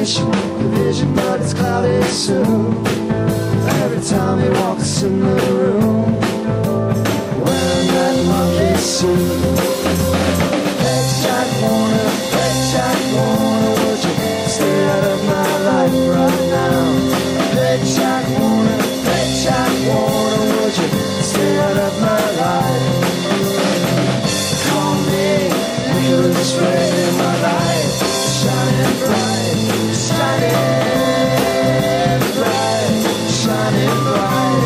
vision, the vision, but it's clouded soon. Every time he walks in the room, wearing that monkey suit. Hey Jack Warner, would you stay out of my life right now? Hey Jack Warner, would you stay out of my life? Call me, Nicholas Ray, my light, shining bright, shining bright, shining bright.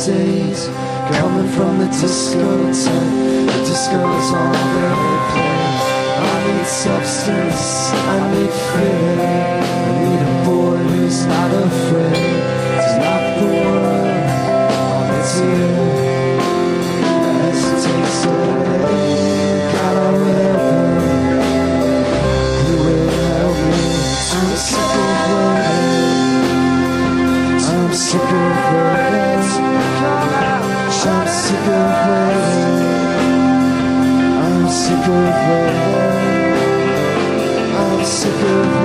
days coming from the discotheque. The disco's all that they play. I need substance, I need feeling. I need a boy who's not afraid to knock the world on its ear. Hesitates away, God, I will help you. You will help me. I'm sick of waiting. I'm sick of waiting. I'm sick of waiting. I'm sick of waiting. I'm sick of waiting.